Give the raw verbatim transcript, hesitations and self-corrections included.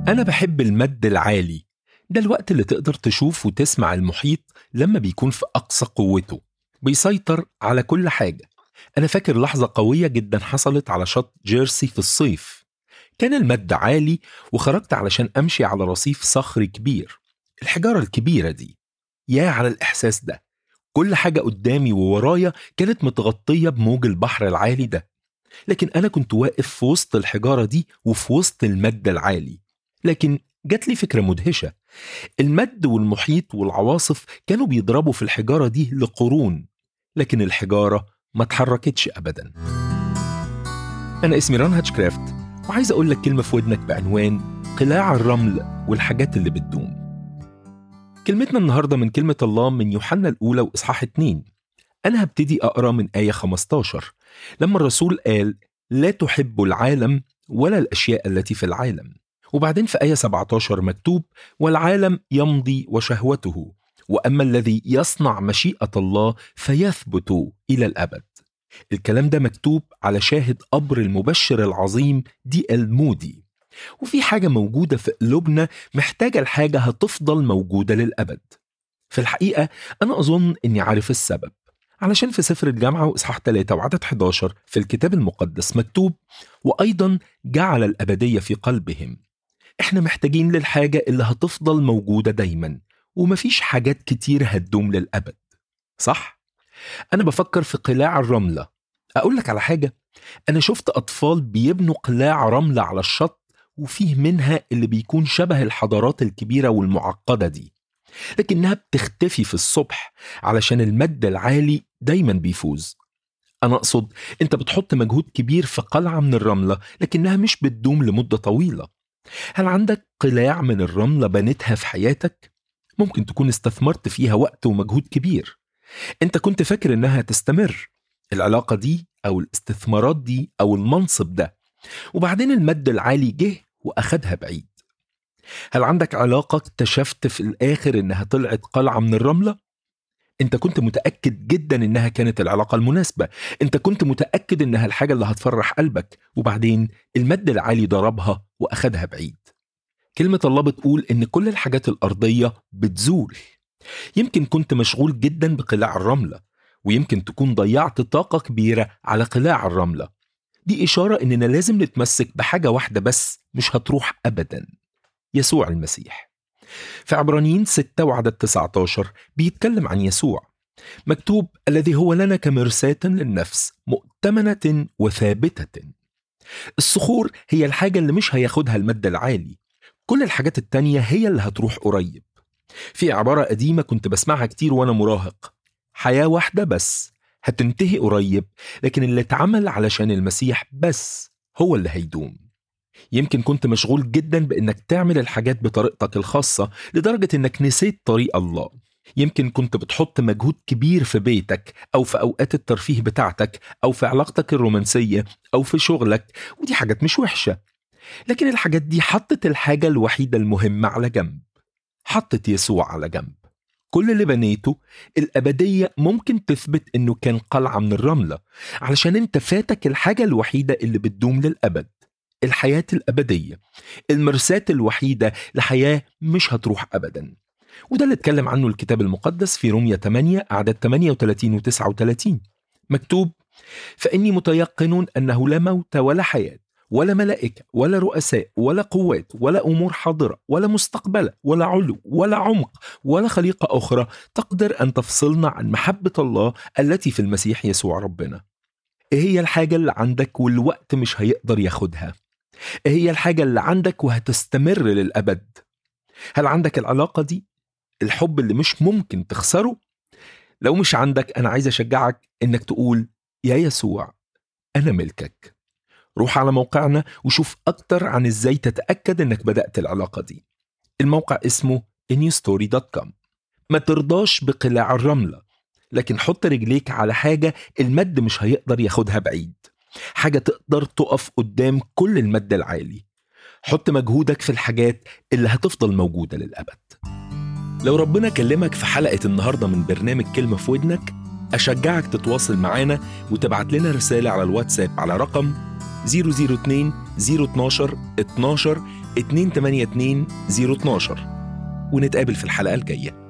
أنا بحب المد العالي. ده الوقت اللي تقدر تشوف وتسمع المحيط لما بيكون في أقصى قوته، بيسيطر على كل حاجة. أنا فاكر لحظة قوية جدا حصلت على شط جيرسي في الصيف. كان المد عالي وخرجت علشان أمشي على رصيف صخري كبير، الحجارة الكبيرة دي. يا على الإحساس ده، كل حاجة قدامي وورايا كانت متغطية بموج البحر العالي ده، لكن أنا كنت واقف في وسط الحجارة دي وفي وسط المد العالي. لكن جات لي فكرة مدهشة. المد والمحيط والعواصف كانوا بيضربوا في الحجارة دي لقرون، لكن الحجارة ما تحركتش أبدا. أنا اسمي ران هاتشكرافت، وعايز أقول لك كلمة في ودنك بعنوان قلاع الرمل والحاجات اللي بتدوم. كلمتنا النهاردة من كلمة الله من يوحنا الأولى وإصحاح اتنين. أنا هبتدي أقرأ من آية خمستاشر، لما الرسول قال لا تحبوا العالم ولا الأشياء التي في العالم. وبعدين في آية سبعتاشر مكتوب والعالم يمضي وشهوته، وأما الذي يصنع مشيئة الله فيثبت إلى الأبد. الكلام ده مكتوب على شاهد قبر المبشر العظيم دي المودي. وفي حاجة موجودة في قلوبنا محتاجة الحاجة هتفضل موجودة للأبد. في الحقيقة أنا أظن أني عارف السبب، علشان في سفر الجامعة وإصحاح ثلاثة وعدد إحدى عشر في الكتاب المقدس مكتوب وأيضا جعل الأبدية في قلبهم. إحنا محتاجين للحاجة اللي هتفضل موجودة دايما، ومفيش حاجات كتير هتدوم للأبد، صح؟ أنا بفكر في قلاع الرملة. أقول لك على حاجة، أنا شفت أطفال بيبنوا قلاع رملة على الشط، وفيه منها اللي بيكون شبه الحضارات الكبيرة والمعقدة دي، لكنها بتختفي في الصبح علشان المد العالي دايما بيفوز. أنا أقصد أنت بتحط مجهود كبير في قلعة من الرملة، لكنها مش بتدوم لمدة طويلة. هل عندك قلاع من الرملة بنيتها في حياتك؟ ممكن تكون استثمرت فيها وقت ومجهود كبير. أنت كنت فاكر إنها تستمر، العلاقة دي أو الاستثمارات دي أو المنصب ده، وبعدين المد العالي جه وأخدها بعيد. هل عندك علاقة اكتشفت في الآخر إنها طلعت قلعة من الرملة؟ أنت كنت متأكد جدا إنها كانت العلاقة المناسبة، أنت كنت متأكد إنها الحاجة اللي هتفرح قلبك، وبعدين المد العالي ضربها وأخدها بعيد. كلمة الله بتقول إن كل الحاجات الأرضية بتزول. يمكن كنت مشغول جدا بقلاع الرملة، ويمكن تكون ضيعت طاقة كبيرة على قلاع الرملة. دي إشارة إننا لازم نتمسك بحاجة واحدة بس مش هتروح أبدا، يسوع المسيح. في عبرانيين ستة وعدد تسعة عشر بيتكلم عن يسوع، مكتوب الذي هو لنا كمرساة للنفس مؤتمنة وثابتة. الصخور هي الحاجة اللي مش هياخدها المد العالي، كل الحاجات التانية هي اللي هتروح قريب. في عبارة قديمة كنت بسمعها كتير وأنا مراهق، حياة واحدة بس هتنتهي قريب، لكن اللي اتعمل علشان المسيح بس هو اللي هيدوم. يمكن كنت مشغول جدا بأنك تعمل الحاجات بطريقتك الخاصة لدرجة أنك نسيت طريق الله. يمكن كنت بتحط مجهود كبير في بيتك أو في أوقات الترفيه بتاعتك أو في علاقتك الرومانسية أو في شغلك، ودي حاجات مش وحشة، لكن الحاجات دي حطت الحاجة الوحيدة المهمة على جنب، حطت يسوع على جنب. كل اللي بنيته الأبدية ممكن تثبت أنه كان قلعة من الرملة، علشان انت فاتك الحاجة الوحيدة اللي بتدوم للأبد، الحياة الأبدية، المرساة الوحيدة لحياة مش هتروح أبدا. وده اللي اتكلم عنه الكتاب المقدس في رومية ثمانية أعداد ثمانية وثلاثين و تسعة وثلاثين، مكتوب فإني متيقن أنه لا موت ولا حياة ولا ملائكة ولا رؤساء ولا قوات ولا أمور حاضرة ولا مستقبلة ولا علو ولا عمق ولا خليقة أخرى تقدر أن تفصلنا عن محبة الله التي في المسيح يسوع ربنا. إيه هي الحاجة اللي عندك والوقت مش هيقدر ياخدها؟ إيه هي الحاجة اللي عندك وهتستمر للأبد؟ هل عندك العلاقة دي؟ الحب اللي مش ممكن تخسره؟ لو مش عندك، أنا عايز أشجعك إنك تقول يا يسوع أنا ملكك. روح على موقعنا وشوف أكتر عن إزاي تتأكد إنك بدأت العلاقة دي. الموقع اسمه إن يو ستوري دوت كوم. ما ترضاش بقلاع الرملة، لكن حط رجليك على حاجة المد مش هيقدر ياخدها بعيد، حاجة تقدر تقف قدام كل المد العالي. حط مجهودك في الحاجات اللي هتفضل موجودة للأبد. لو ربنا كلمك في حلقة النهاردة من برنامج كلمة في ودنك، أشجعك تتواصل معانا وتبعت لنا رسالة على الواتساب على رقم صفر صفر اتنين صفر اتناشر اتناشر اتنين تمانية اتنين صفر اتناشر، ونتقابل في الحلقة الجاية.